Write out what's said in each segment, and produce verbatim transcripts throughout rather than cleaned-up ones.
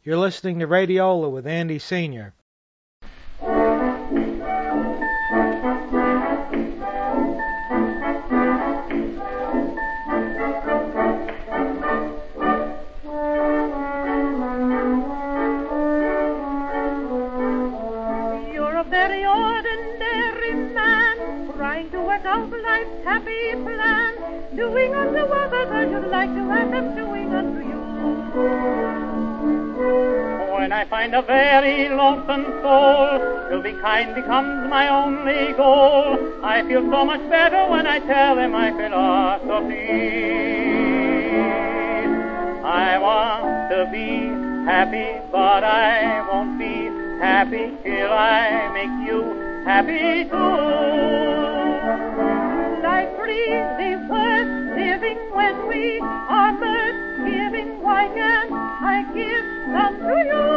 You're listening to Radiola with Andy Senior You're a very ordinary man, trying to work out life's happy plan, doing unto others as you'd like to have them doing unto you. When I find a very lonesome soul, to be kind becomes my only goal. I feel so much better when I tell them my philosophy. I want to be happy, but I won't be happy till I make you happy too. Life really worth living when we are mirth giving. Why can't I give some to you?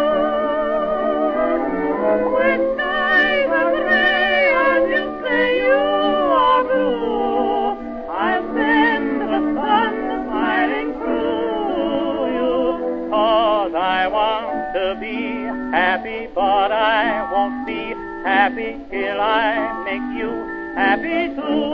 When skies are gray and you say you are blue, I'll send the sun smiling through you. 'Cause I want to be happy, but I won't be happy till I make you happy too.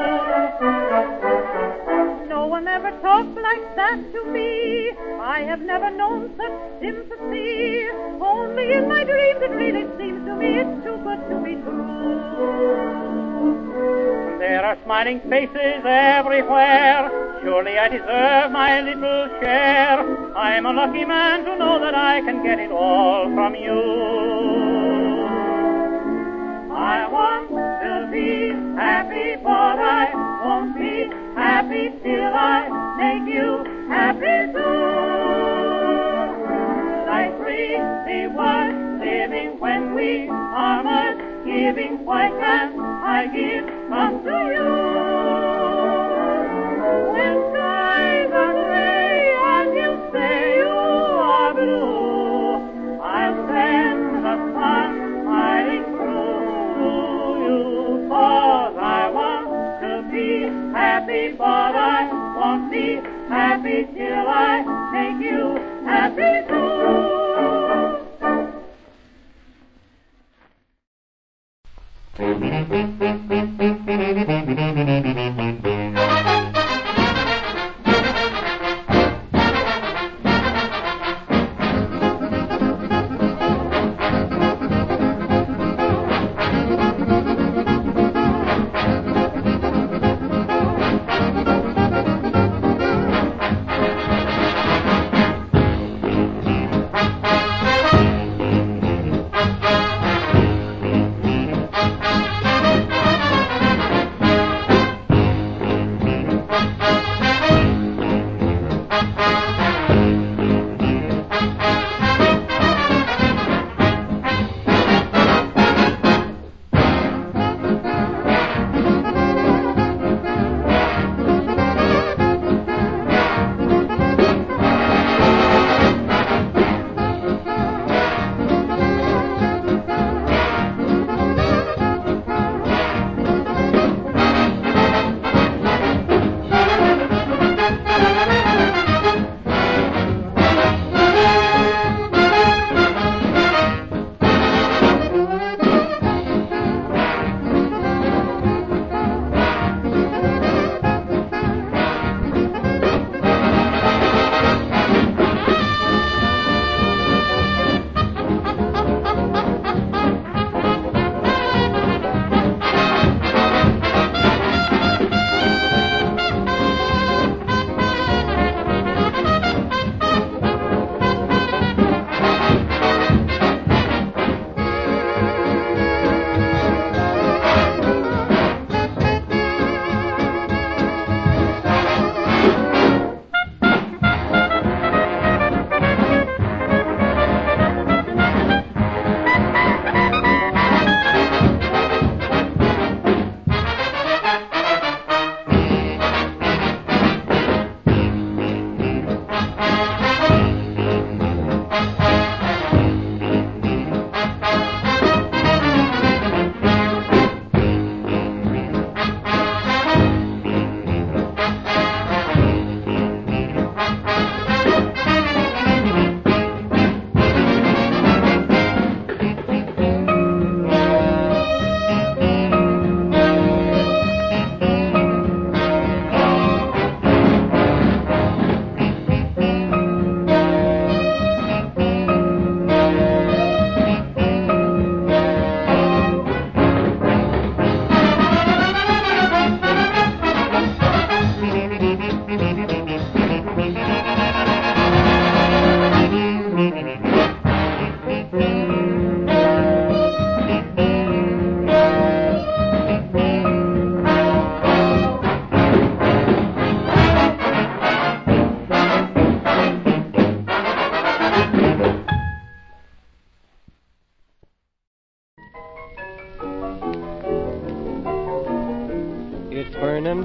No one ever talked like that to me. I have never known such sympathy. Only in my dreams it really seems to me it's too good to be true. There are smiling faces everywhere. Surely I deserve my little share. I'm a lucky man to know that I can get it all from you. I want to be happy, but I won't be happy till I make you happy too. Life really worth living when we are much giving. Why can't I give some to you? When skies are gray and you say you are blue, I'll send the sun smiling through you. 'Cause I want to be happy, but I won't be happy till I make you happy too.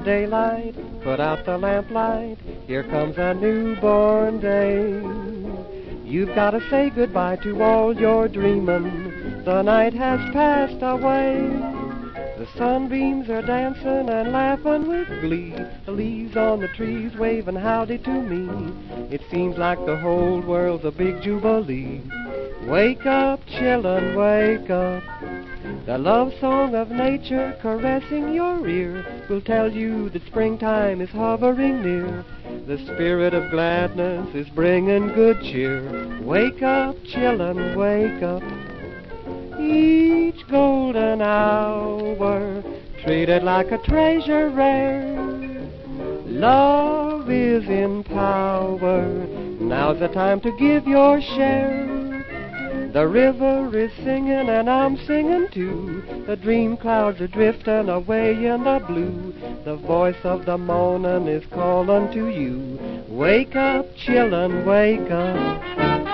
come daylight, put out the lamplight, here comes a newborn day. You've got to say goodbye to all your dreamin', the night has passed away. The sunbeams are dancing and laughing with glee, the leaves on the trees waving howdy to me. It seems like the whole world's a big jubilee. Wake up, children, wake up. The love song of nature caressing your ear will tell you that springtime is hovering near. The spirit of gladness is bringing good cheer. Wake up, children, wake up. Each golden hour treated like a treasure rare. Love is in power. Now's the time to give your share. The river is singing and I'm singing too. The dream clouds are drifting away in the blue. The voice of the morning is calling to you. Wake up, children, wake up.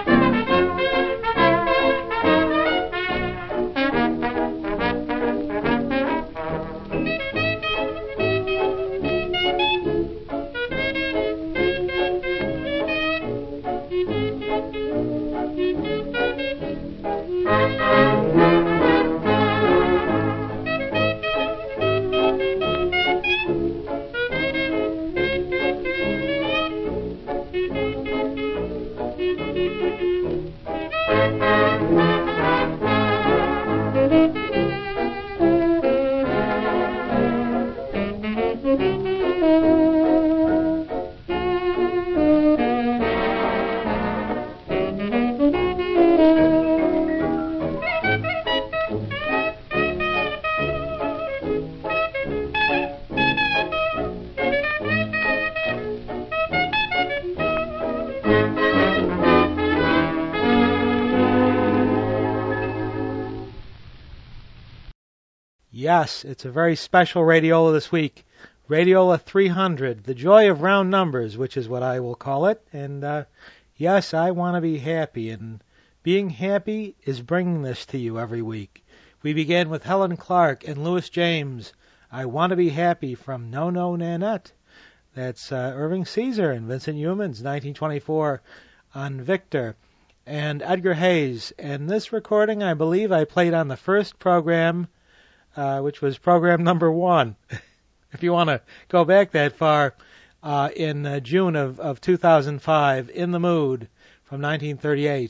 Yes, it's a very special Radiola this week. Radiola three hundred, the joy of round numbers, which is what I will call it. And uh, yes, I want to be happy, and being happy is bringing this to you every week. We began with Helen Clark and Louis James, I Want to Be Happy, from No No Nanette. That's uh, Irving Caesar and Vincent Youmans, nineteen twenty-four, on Victor. And Edgar Hayes. And this recording, I believe I played on the first program, Uh, which was program number one, if you want to go back that far, uh, in uh, June of, of two thousand five, In the Mood, from nineteen thirty-eight.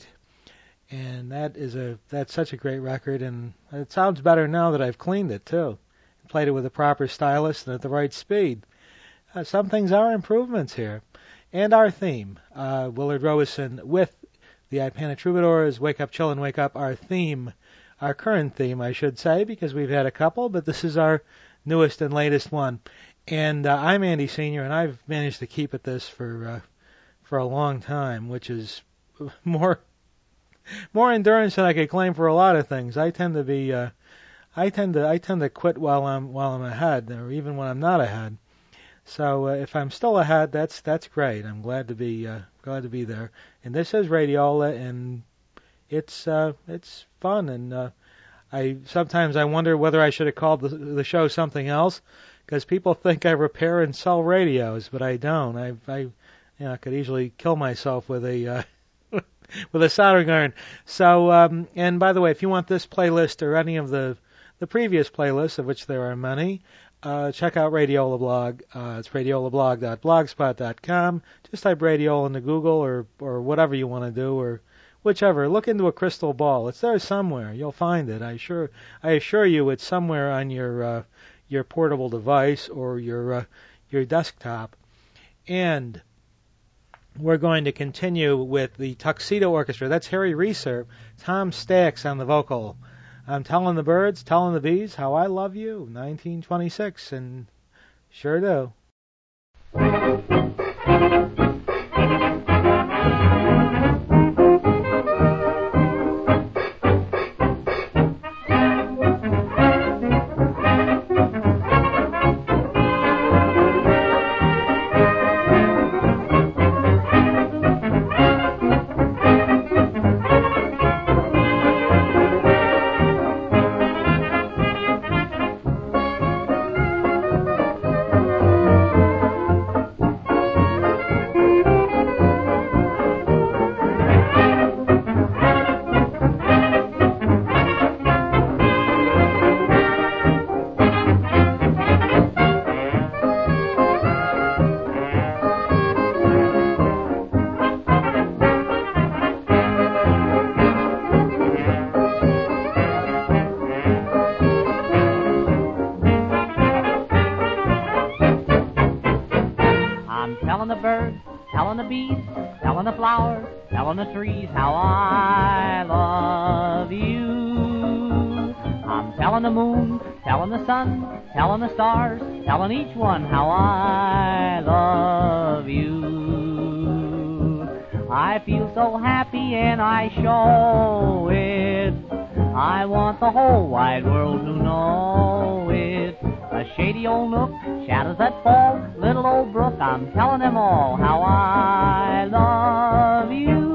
And that is a that's such a great record, and it sounds better now that I've cleaned it, too. Played it with a proper stylus and at the right speed. Uh, some things are improvements here. And our theme, uh, Willard Robeson with the Ipana Troubadours, Wake Up, Chillin', Wake Up, our theme. Our current theme, I should say, because we've had a couple, but this is our newest and latest one. And uh, I'm Andy Senior, and I've managed to keep at this for uh, for a long time, which is more more endurance than I could claim for a lot of things. I tend to be uh, I tend to I tend to quit while I'm while I'm ahead, or even when I'm not ahead. So uh, if I'm still ahead, that's that's great. I'm glad to be uh, glad to be there. And this is Radiola, and It's uh, it's fun, and uh, I sometimes I wonder whether I should have called the, the show something else, because people think I repair and sell radios, but I don't. I I you know I could easily kill myself with a uh, with a soldering iron. So um, and by the way, if you want this playlist or any of the the previous playlists, of which there are many, uh, check out Radiola blog. Uh, it's radiola blog dot blogspot dot com. Just type Radiola into Google or or whatever you want to do, or whichever. Look into a crystal ball. It's there somewhere. You'll find it. I sure, I assure you, it's somewhere on your uh, your portable device or your uh, your desktop. And we're going to continue with the Tuxedo Orchestra. That's Harry Reeser, Tom Stax on the vocal. I'm telling the birds, telling the bees how I love you. nineteen twenty-six, and sure do. telling the bees, telling the flowers, telling the trees how I love you. I'm telling the moon, telling the sun, telling the stars, telling each one how I love you. I feel so happy and I show it. I want the whole wide world to know it. A shady old nook, shadows that fall, little old brook, I'm telling them all how I love you.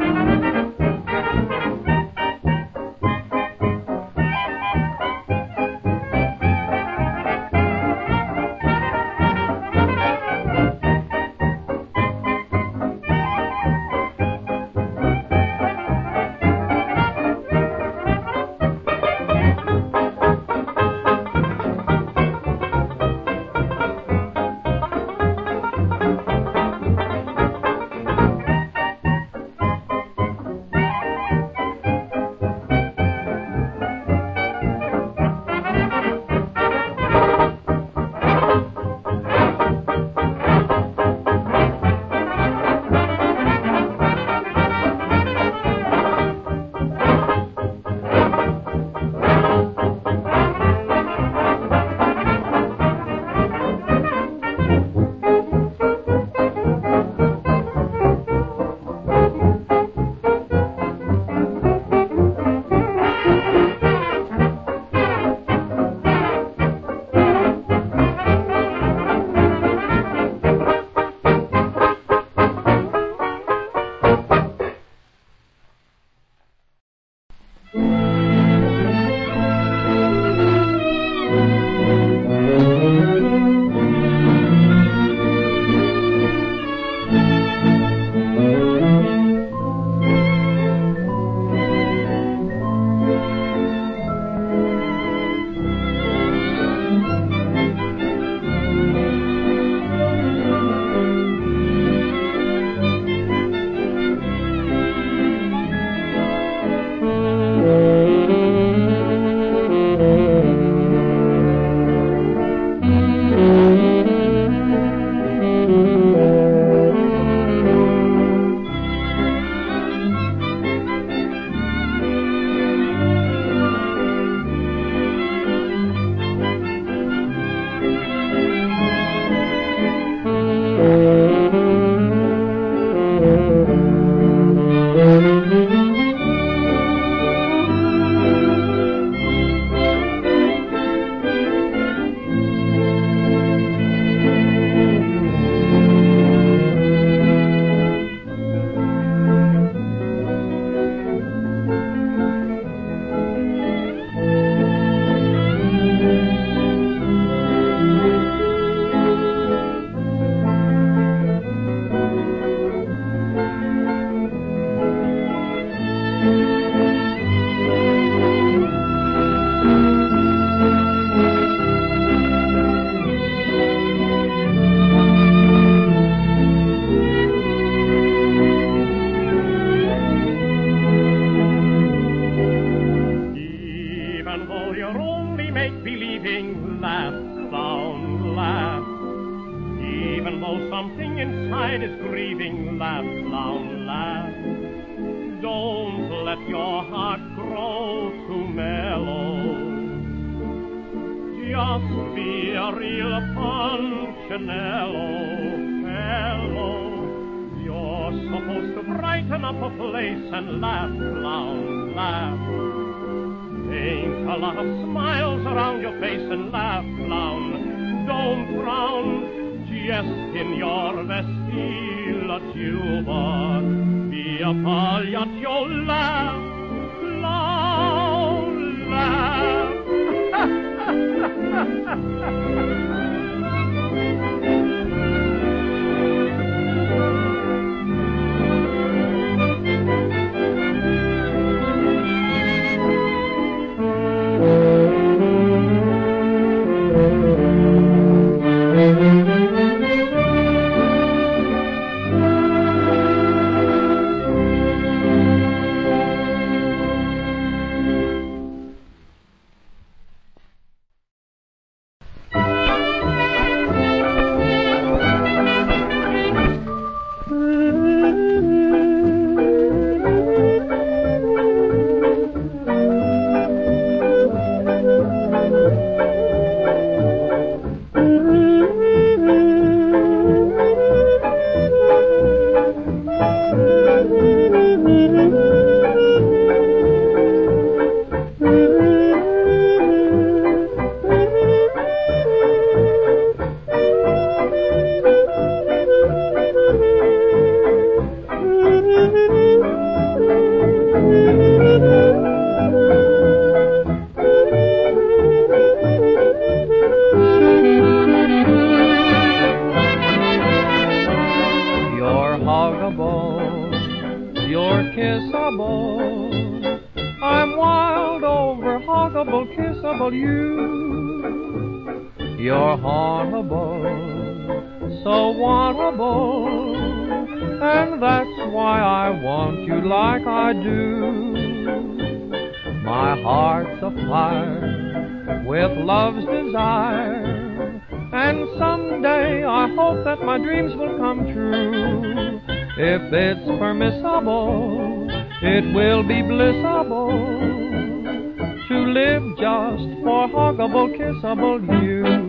huggable. I'm wild over huggable, kissable you. You're horrible, so wantable, and that's why I want you like I do. My heart's afire with love's desire, and someday I hope that my dreams will come true. If it's permissible, it will be blissable to live just for huggable, kissable you.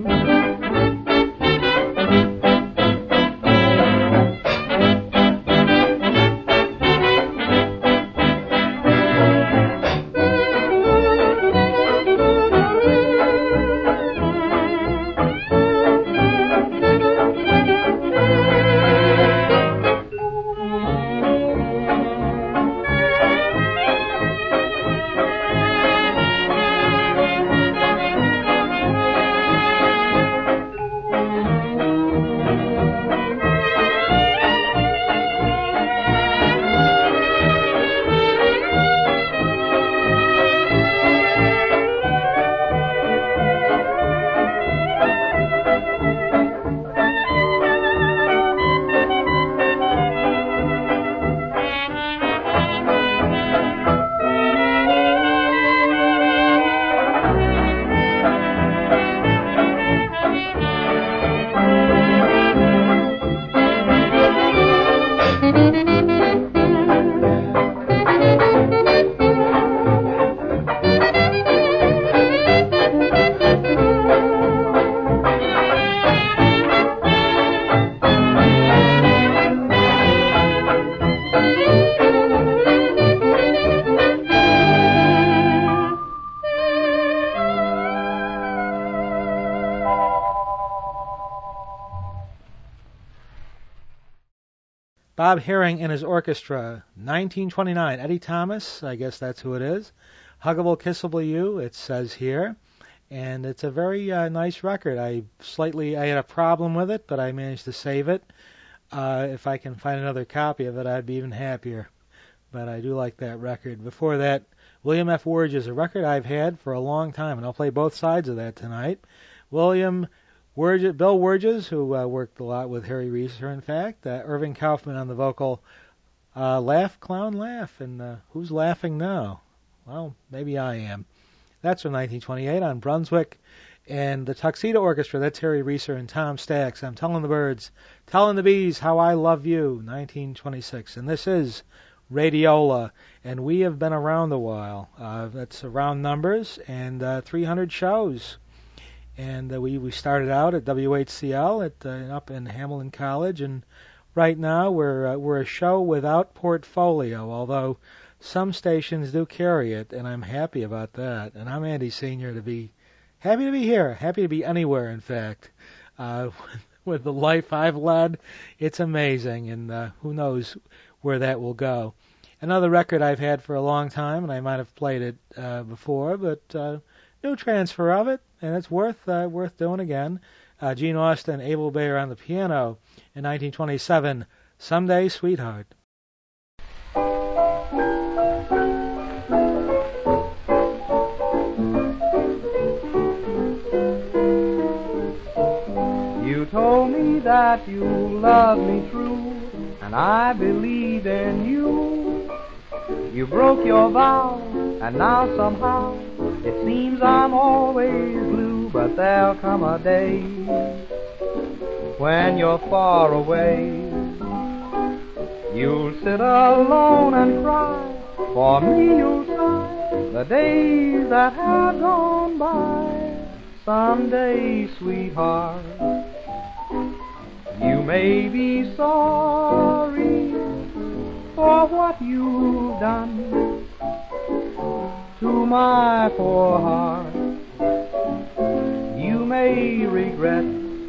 Bob Herring and his orchestra, nineteen twenty-nine, Eddie Thomas, I guess that's who it is. Huggable, Kissable You, it says here. And it's a very uh, nice record. I slightly, I had a problem with it, but I managed to save it. Uh, if I can find another copy of it, I'd be even happier. But I do like that record. Before that, William F. Wurges, a record I've had for a long time, and I'll play both sides of that tonight. William Wurges, Bill Wurges, who uh, worked a lot with Harry Reeser, in fact. Uh, Irving Kaufman on the vocal. Uh, laugh, clown, laugh. And uh, who's laughing now? Well, maybe I am. That's from nineteen twenty-eight on Brunswick. And the Tuxedo Orchestra, that's Harry Reeser and Tom Stax. I'm telling the birds, telling the bees how I love you, nineteen twenty-six. And this is Radiola, and we have been around a while. Uh, that's around numbers, and uh, three hundred shows. And uh, we, we started out at W H C L at uh, up in Hamilton College, and right now we're uh, we're a show without portfolio, although some stations do carry it, and I'm happy about that. And I'm Andy Senior to be happy to be here, happy to be anywhere, in fact. Uh, with the life I've led, it's amazing, and uh, who knows where that will go. Another record I've had for a long time, and I might have played it uh, before, but uh, new transfer of it, and it's worth uh, worth doing again. Uh, Gene Austin, Abel Bayer on the piano in nineteen twenty-seven, Someday, Sweetheart. You told me that you love me true, and I believe in you. You broke your vow, and now somehow it seems I'm always blue. But there'll come a day when you're far away. You'll sit alone and cry, for me you'll sigh, the days that have gone by. Someday, sweetheart, you may be sorry for what you've done to my poor heart. You may regret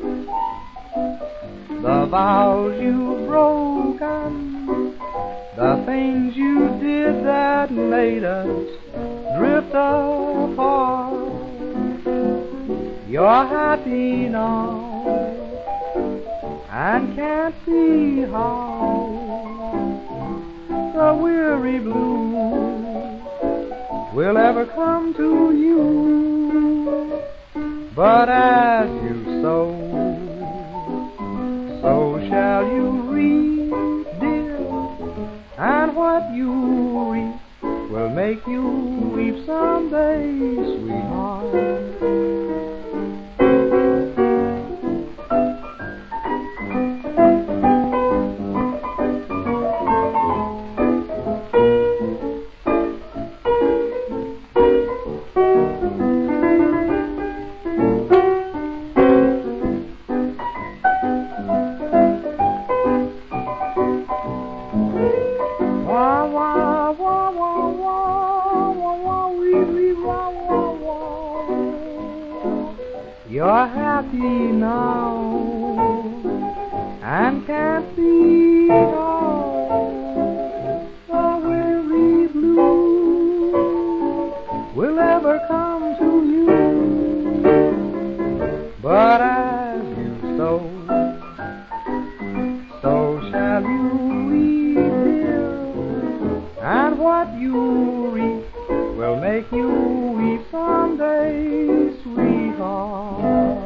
the vows you've broken, the things you did that made us drift apart. You're happy now and can't see how. the weary blues will ever come to you. But as you sow, so shall you reap, dear, and what you reap will make you weep someday, sweetheart. You're happy now and can't see how the weary blues will ever come to you. But as you sow, so shall you reap, dear, and what you reap will make you weep someday, sweetheart.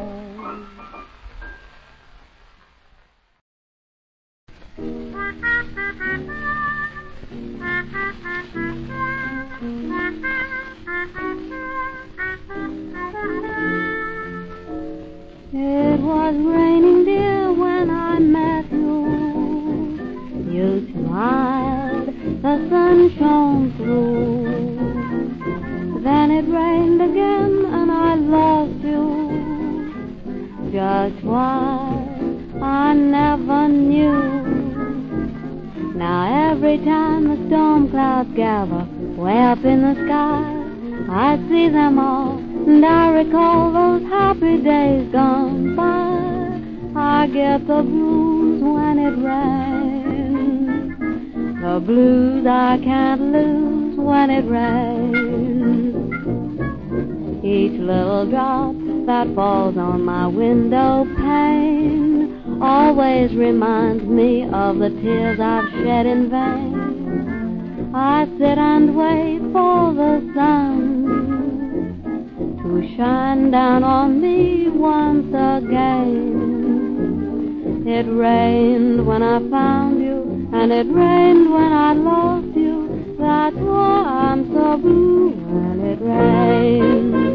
It was raining, dear, when I met you. You smiled, the sun shone through. Then it rained again and I loved you. Just why, I never knew. Now every time the storm clouds gather way up in the sky, I see them all and I recall those happy days gone by. I get the blues when it rains, the blues I can't lose when it rains. Each little drop that falls on my window pane always reminds me of the tears I've shed in vain. I sit and wait for the sun to shine down on me once again. It rained when I found you, and it rained when I lost you. That's why I'm so blue when it rains.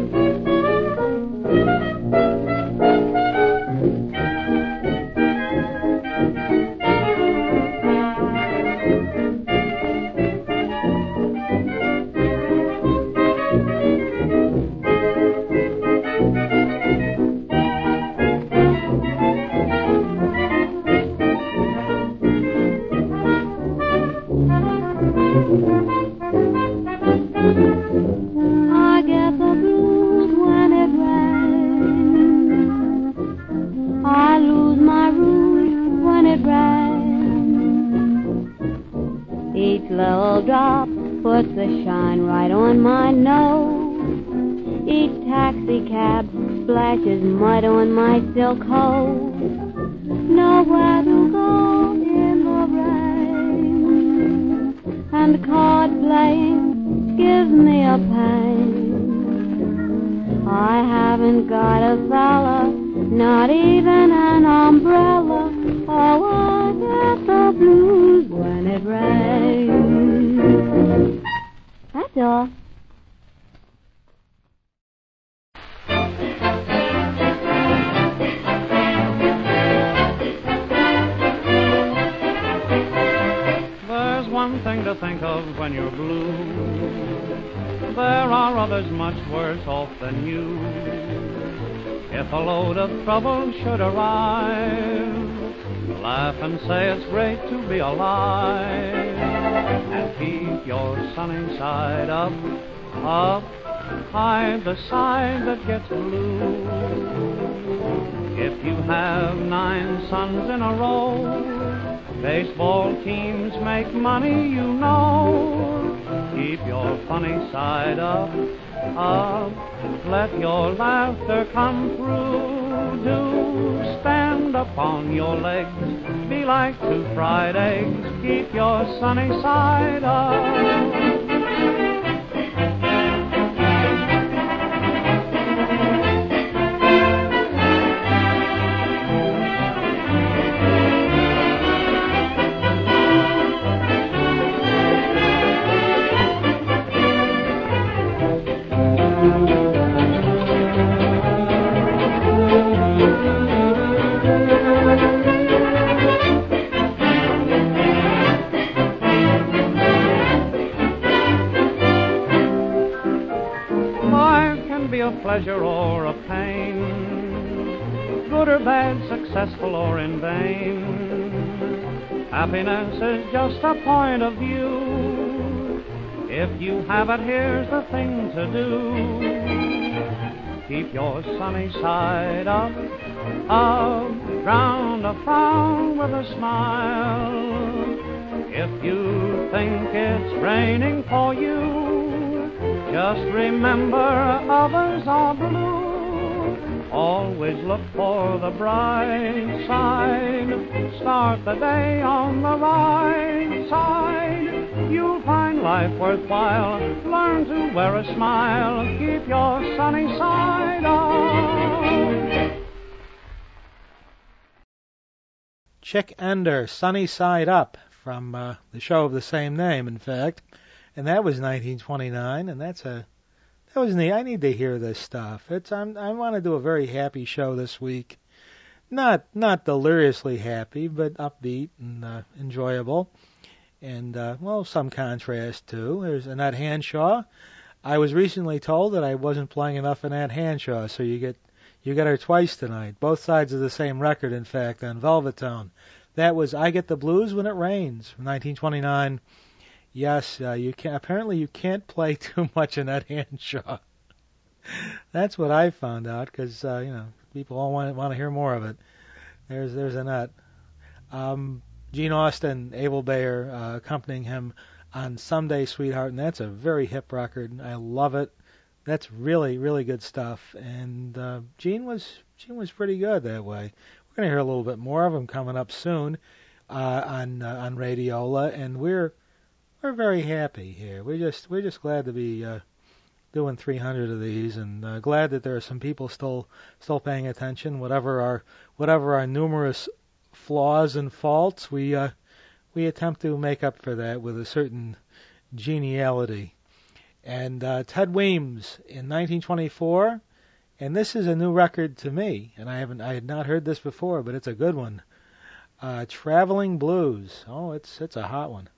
I get the blues when it rains. I lose my rouge when it rains. Each little drop puts the shine right on my nose. Each taxi cab splashes mud on my silk hose. Nowhere to go in the rain, and card playing gives me a pain. I haven't got a fella, not even an umbrella. Oh, I get the blues when it rains. That's all. There's one thing to think of when you're blue. There are others much worse off than you. If a load of trouble should arrive, laugh and say it's great to be alive, and keep your sunny side up, up, hide the side that gets blue. If you have nine suns in a row, baseball teams make money, you know. Keep your funny side up, up, let your laughter come through. do. Stand upon your legs, be like two fried eggs, keep your sunny side up. Pleasure or a pain, good or bad, successful or in vain. Happiness is just a point of view. If you have it, here's the thing to do. Keep your sunny side up, up, round a frown with a smile. If you think it's raining for you, just remember others are blue. Always look for the bright side. Start the day on the right side. You'll find life worthwhile. Learn to wear a smile. Keep your sunny side up. Chick Ender, Sunny Side Up, from uh, the show of the same name, in fact. And that was nineteen twenty-nine, and that's a that was neat. I need to hear this stuff. It's I'm, I want to do a very happy show this week, not not deliriously happy, but upbeat and uh, enjoyable, and uh, well, some contrast too. There's Annette Hanshaw. I was recently told that I wasn't playing enough Annette Hanshaw, so you get you get her twice tonight. Both sides of the same record, in fact, on Velvetone. That was I Get the Blues When It Rains from nineteen twenty-nine. Yes, uh, you can. Apparently, you can't play too much Annette Hanshaw. That's what I found out, because uh, you know people all want want to hear more of it. There's there's Annette. Um, Gene Austin, Abel Bayer uh, accompanying him on Someday Sweetheart, and that's a very hip record. I love it. That's really really good stuff. And uh, Gene was Gene was pretty good that way. We're gonna hear a little bit more of him coming up soon uh, on uh, on Radiola, and we're We're very happy here. We're just we're just glad to be uh, doing three hundred of these, and uh, glad that there are some people still still paying attention. Whatever our whatever our numerous flaws and faults, we uh, we attempt to make up for that with a certain geniality. And uh, Ted Weems in nineteen twenty-four, and this is a new record to me, and I haven't I had not heard this before, but it's a good one. Uh, Traveling Blues. Oh, it's it's a hot one.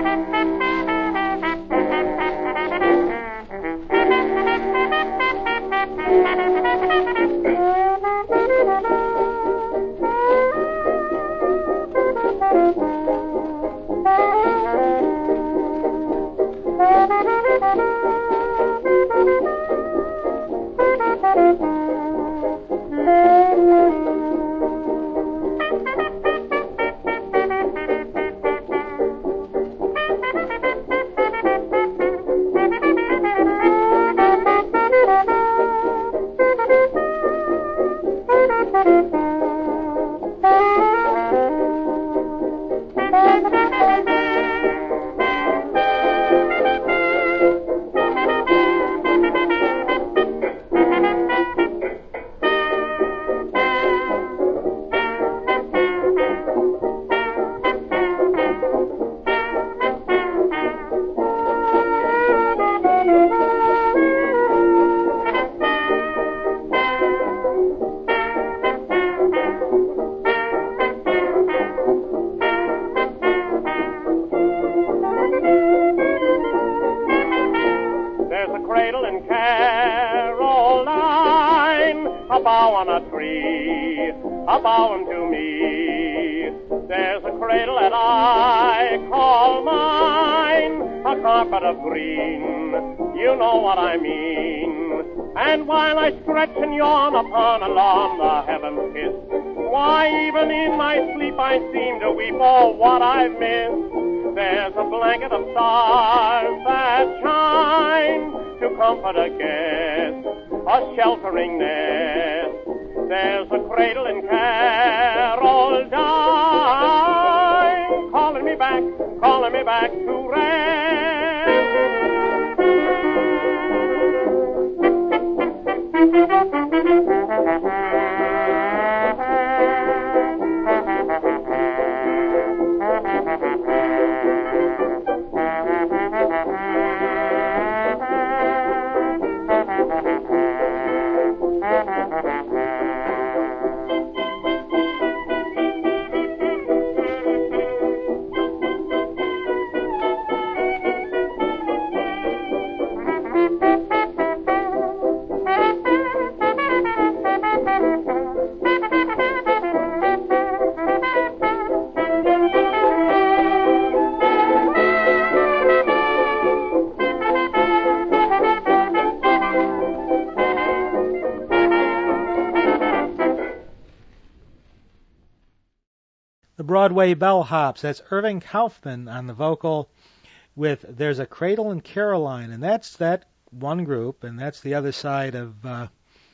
Broadway Bellhops. That's Irving Kaufman on the vocal with There's a Cradle in Caroline, and that's that one group, and that's the other side of uh,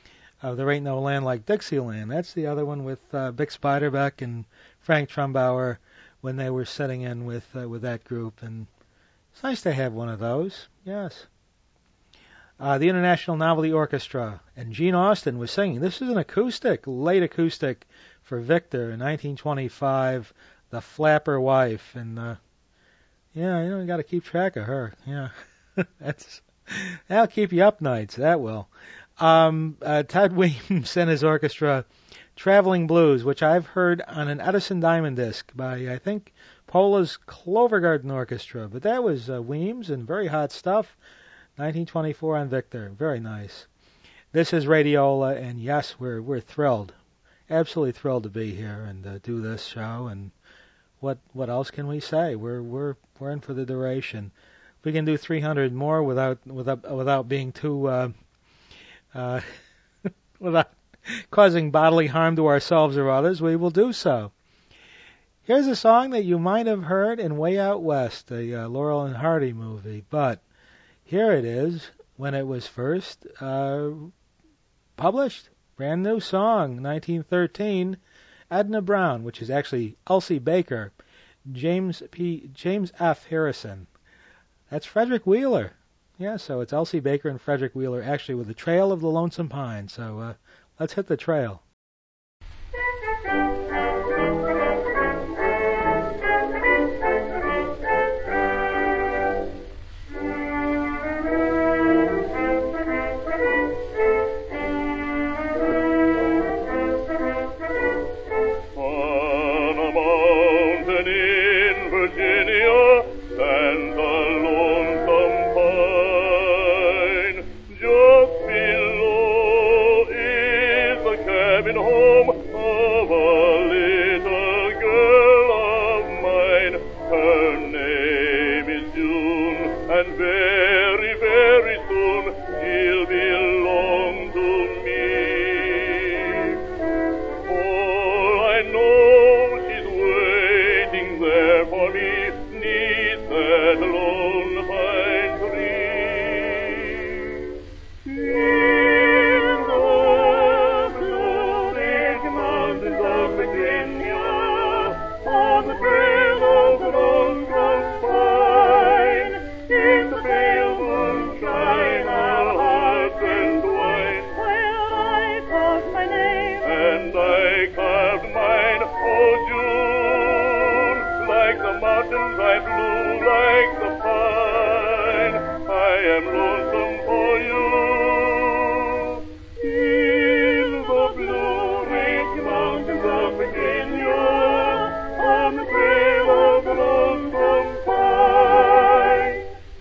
of There Ain't No Land Like Dixieland. That's the other one with uh, Vic Spiderbeck and Frank Trumbauer when they were sitting in with uh, with that group, and it's nice to have one of those. Yes. Uh, the International Novelty Orchestra, and Gene Austin was singing. This is an acoustic, late acoustic for Victor in nineteen twenty-five, The Flapper Wife, and uh, yeah, you know, you got to keep track of her. Yeah, that's that'll keep you up nights. That will. Um, uh, Ted Weems and his orchestra, Traveling Blues, which I've heard on an Edison Diamond disc by I think Pola's Clover Garden Orchestra, but that was uh, Weems and very hot stuff. nineteen twenty-four on Victor, very nice. This is Radiola, and yes, we're we're thrilled. Absolutely thrilled to be here and uh, do this show. And what what else can we say? We're we're we're in for the duration. We can do three hundred more without without without being too uh, uh, without causing bodily harm to ourselves or others. We will do so. Here's a song that you might have heard in Way Out West, the uh, Laurel and Hardy movie, but here it is when it was first uh, published. Brand new song, nineteen thirteen, Edna Brown, which is actually Elsie Baker, James P. James F. Harrison. That's Frederick Wheeler. Yeah, so it's Elsie Baker and Frederick Wheeler, actually with the Trail of the Lonesome Pine. So uh, let's hit the trail. On a mountain in Virginia, and very, very soon she'll belong to me. For I know she's waiting there for me, 'neath that lone pine tree. In the Blue Ridge Mountains of Virginia, on the trail of the Lonesome Pine, in the pale moonshine our hearts entwine, where I carved my name, and I carved mine, oh June, like the mountains I flew, like the pine, I am lonesome for you. In the Blue Ridge Mountains of Virginia, on the trail of the Lonesome Pine.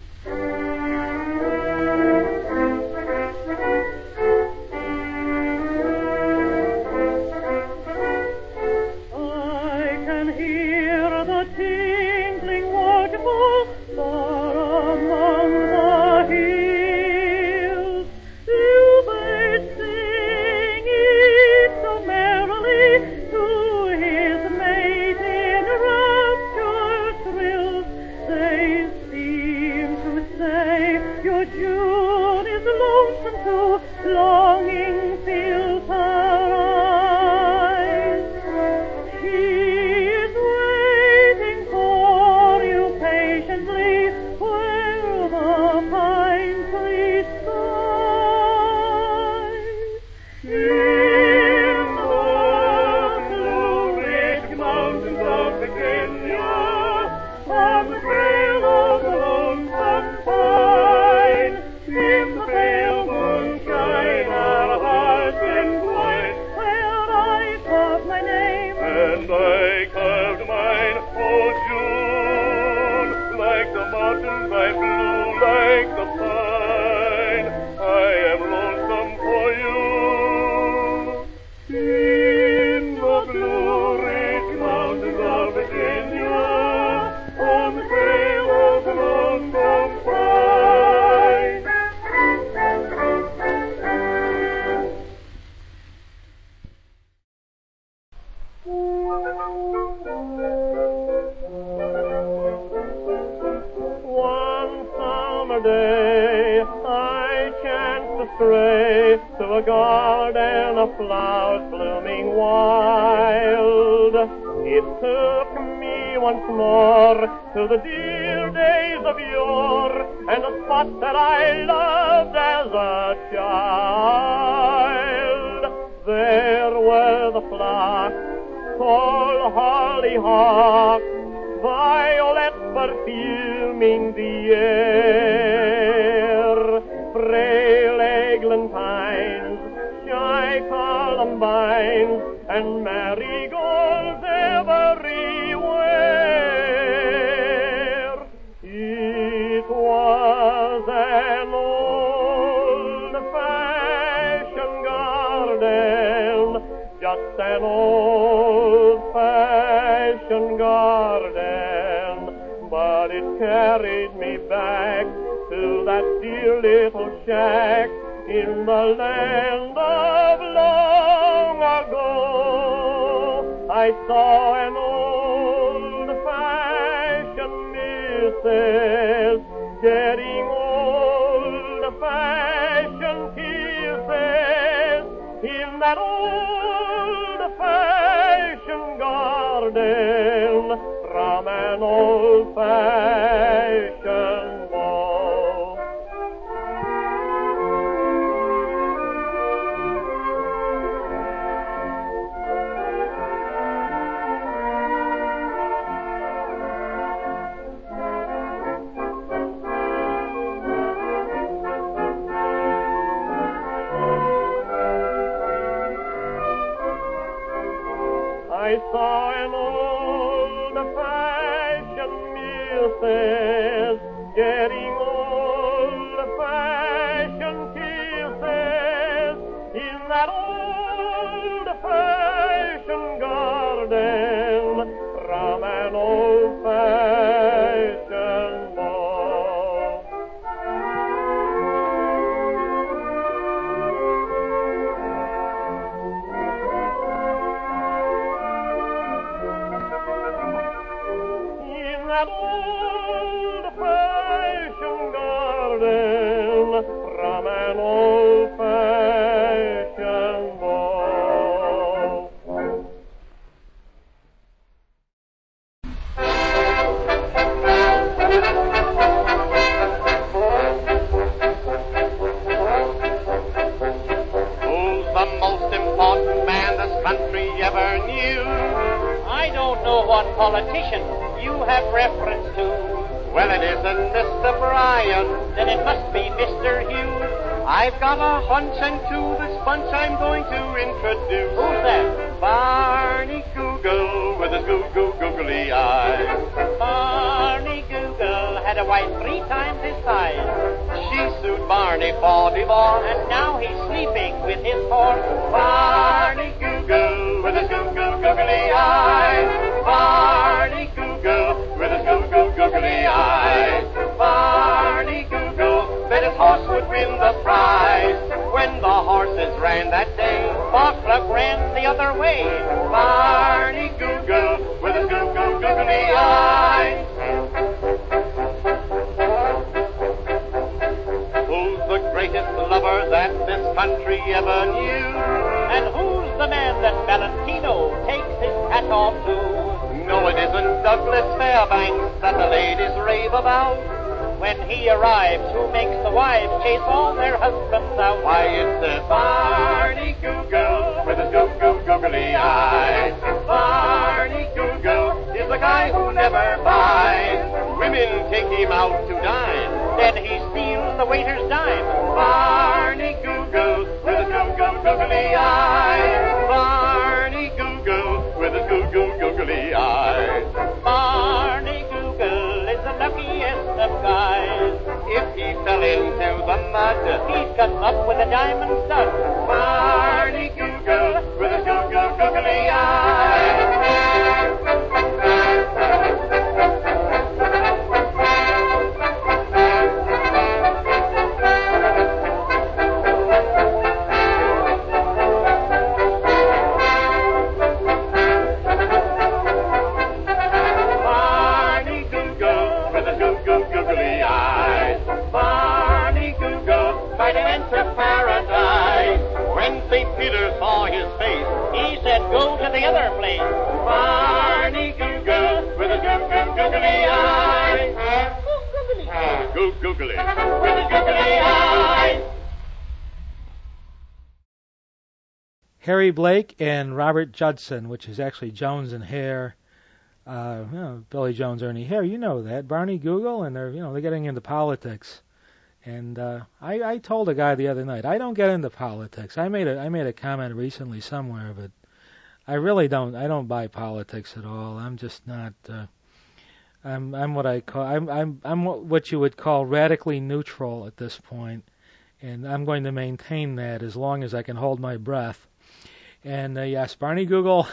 I can hear the tinkling waterfall far among the hills. Bluebirds singing so merrily to his mate in rapture thrills. They seem to say your June is lonesome too, longing fills her eyes. She is waiting for you patiently where the pine tree sighs. In the Blue Ridge Mountains of Virginia, on the trail of the Lonesome Pine, in the pale moonshine our hearts entwine, Where I carved my name, and I carved mine, oh June, like the mountains I flew, like the pine, I am lonesome for you. In the Blue Ridge Mountains of Virginia, on the trail of the Lonesome Pine. One summer day I chanced to stray to a garden of flowers blooming wild. It took me once more to the dear days of yore and the spot that I loved as a child. There were the flocks, tall hollyhocks, violets perfuming the air, frail eglantines, shy columbines, and marigolds everywhere. It was an old-fashioned garden, just an old-fashioned garden, but it carried me back to that dear little shack in the land of long ago. I saw an old-fashioned missus getting old-fashioned kisses in that old-fashioned garden from an old-fashioned wall. I saw an old-fashioned missus getting old-fashioned kisses in that old-fashioned garden from an old-fashioned ball. that old-fashioned garden from an old-fashioned ball. Who's the most important man this country ever knew? I don't know what politician you have reference to. Well, it isn't Mister Bryan. Then it must be Mister Hughes. I've got a hunch, and to this bunch I'm going to introduce. Who's that? Barney Google with his goo goo googly eyes. Barney Google had a wife three times his size. She sued Barney for divorce, and now he's sleeping with his horse. Barney Google with his goo goo googly eyes. Barney Google with his goo goo googly eyes. Barney Google bet his horse would win the prize. When the horses ran that day, Bob Cluck ran the other way. Barney Google with his goo goo googly eyes. Who's the greatest lover that this country ever knew? And who's the man that Valentino takes his hat off to? No, it isn't Douglas Fairbanks that the ladies rave about. When he arrives, who makes the wives chase all their husbands out? Why, it's this Barney Google with his goo goo googly eyes. Barney Google is the guy who never buys. Women take him out to dine. Then he steals the waiter's dime. Barney Google with his goo goo googly eyes. Barney Google with his goo goo googly eyes. Barney Google is the luckiest of guys. If he fell into the mud, he'd cut up with a diamond stud. Barney Google with his goo goo googly eyes. Go to the other place. Barney Google with his goo goo googly eyes. Goo googly with his googly eyes. Harry Blake and Robert Judson, which is actually Jones and Hare. Uh, you know, Billy Jones, Ernie Hare, you know that. Barney Google, and they're you know they're getting into politics. And uh, I, I told a guy the other night, I don't get into politics. I made a I made a comment recently somewhere, but I really don't. I don't buy politics at all. I'm just not. Uh, I'm I'm what I call I'm I'm I'm what you would call radically neutral at this point, and I'm going to maintain that as long as I can hold my breath. And uh, yes, Barney Google,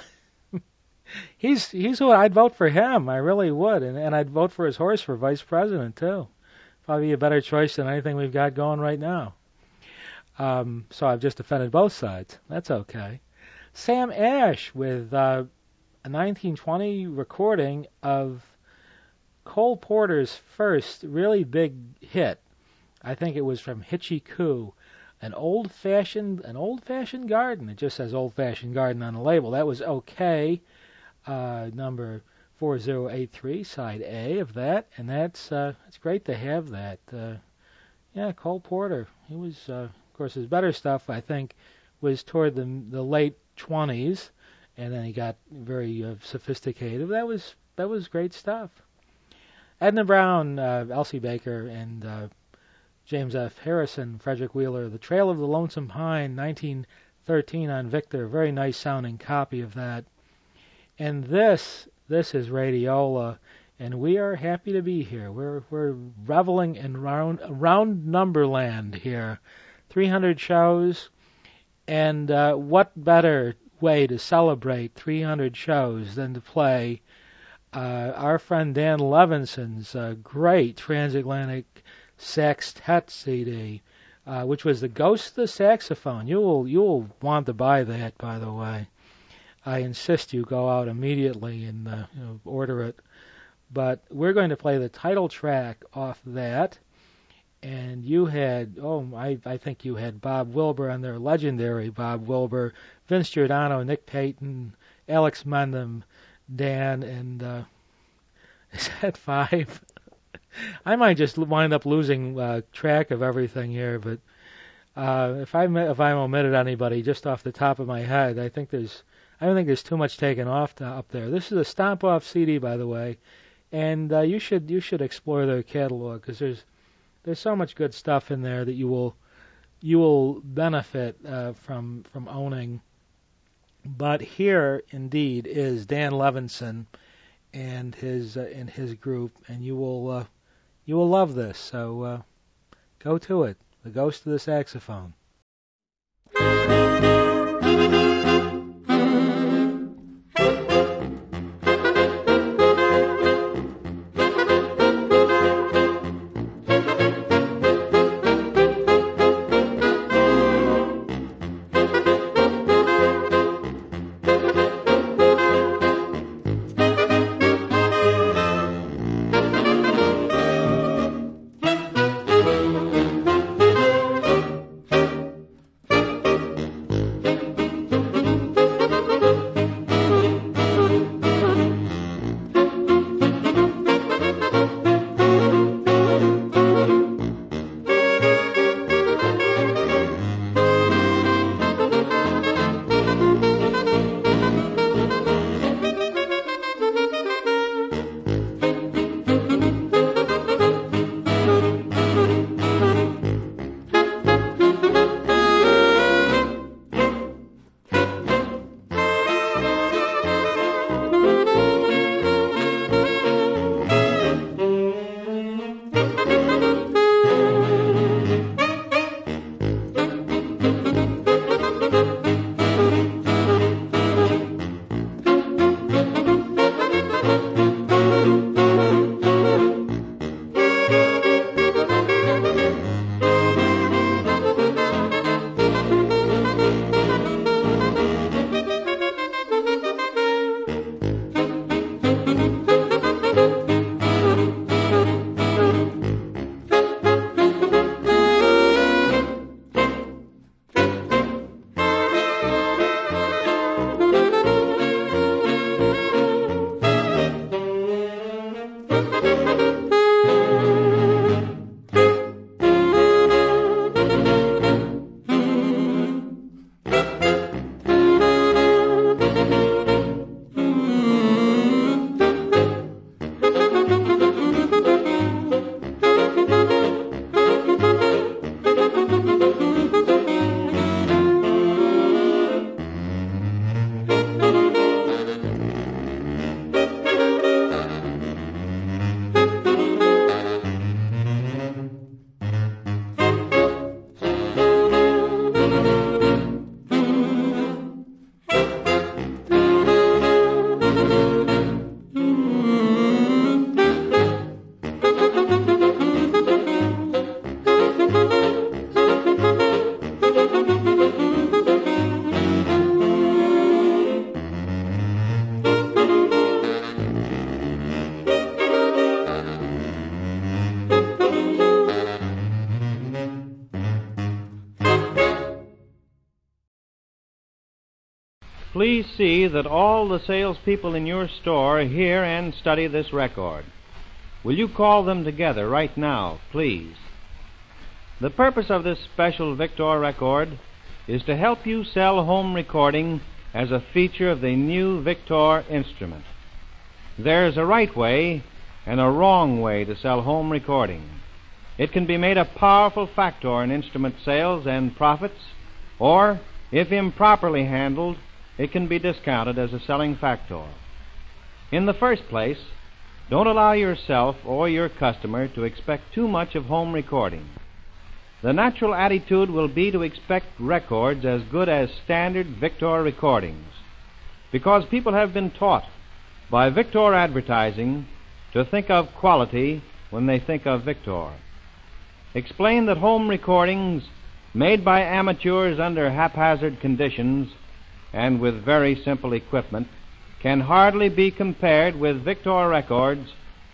he's he's who I'd vote for him. I really would, and and I'd vote for his horse for vice president too. Probably a better choice than anything we've got going right now. Um, so I've just offended both sides. That's okay. Sam Ash with uh, a nineteen twenty recording of Cole Porter's first really big hit. I think it was from Hitchy Coo, an old-fashioned an old-fashioned garden. It just says old-fashioned garden on the label. That was okay. Uh, number four zero eight three, side A of that, and that's uh, it's great to have that. Uh, yeah, Cole Porter. He was, uh, of course, his better stuff I think was toward the the late twenties, and then he got very uh, sophisticated. That was that was great stuff. Edna Brown, uh, Elsie Baker, and uh, James F. Harrison, Frederick Wheeler, The Trail of the Lonesome Pine, nineteen thirteen on Victor. Very nice sounding copy of that. And this this is Radiola, and we are happy to be here. We're we're reveling in round round number land here. three hundred shows. And uh, what better way to celebrate three hundred shows than to play uh, our friend Dan Levinson's uh, great transatlantic sextet C D, uh, which was the Ghost of the Saxophone. You will you will want to buy that, by the way. I insist you go out immediately and uh, you know, order it. But we're going to play the title track off that. And you had, oh, I, I think you had Bob Wilbur on there, legendary Bob Wilbur, Vince Giordano, Nick Payton, Alex Mendham, Dan, and uh, is that five? I might just wind up losing uh, track of everything here, but uh, if I if I omitted anybody just off the top of my head, I think there's I don't think there's too much taken off to, up there. This is a Stomp Off C D, by the way, and uh, you should you should explore their catalog because there's There's so much good stuff in there that you will you will benefit uh, from from owning. But here, indeed, is Dan Levinson and his uh, and his group, and you will uh, you will love this. So uh, go to it. The Ghost of the Saxophone. Please see that all the salespeople in your store hear and study this record. Will you call them together right now, please? The purpose of this special Victor record is to help you sell home recording as a feature of the new Victor instrument. There's a right way and a wrong way to sell home recording. It can be made a powerful factor in instrument sales and profits, or, if improperly handled, it can be discounted as a selling factor. In the first place, don't allow yourself or your customer to expect too much of home recording. The natural attitude will be to expect records as good as standard Victor recordings, because people have been taught by Victor advertising to think of quality when they think of Victor. Explain that home recordings made by amateurs under haphazard conditions and with very simple equipment can hardly be compared with Victor records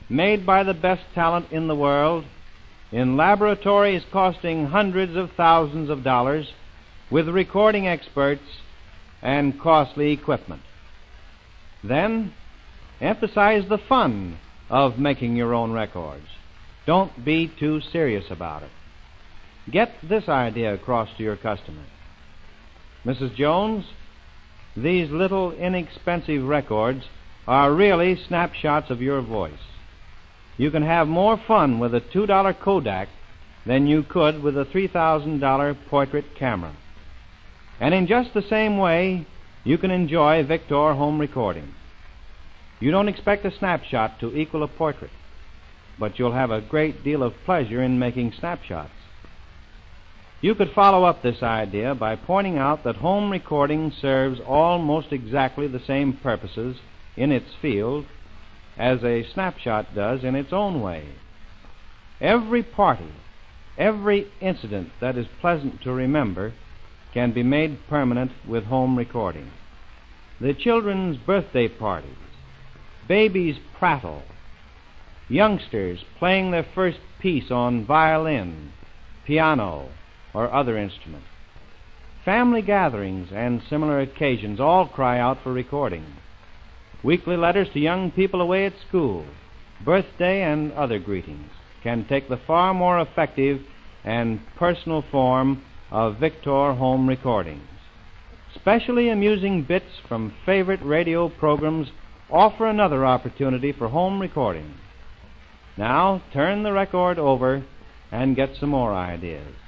made by the best talent in the world, in laboratories costing hundreds of thousands of dollars, with recording experts and costly equipment. Then, emphasize the fun of making your own records. Don't be too serious about it. Get this idea across to your customer. Missus Jones, these little inexpensive records are really snapshots of your voice. You can have more fun with a two dollar Kodak than you could with a three thousand dollar portrait camera. And in just the same way, you can enjoy Victor home recording. You don't expect a snapshot to equal a portrait, but you'll have a great deal of pleasure in making snapshots. You could follow up this idea by pointing out that home recording serves almost exactly the same purposes in its field as a snapshot does in its own way. Every party, every incident that is pleasant to remember can be made permanent with home recording. The children's birthday parties, babies' prattle, youngsters playing their first piece on violin, piano, or other instrument, family gatherings and similar occasions all cry out for recording. Weekly letters to young people away at school, birthday and other greetings can take the far more effective and personal form of Victor home recordings. Specially amusing bits from favorite radio programs offer another opportunity for home recording. Now, turn the record over and get some more ideas.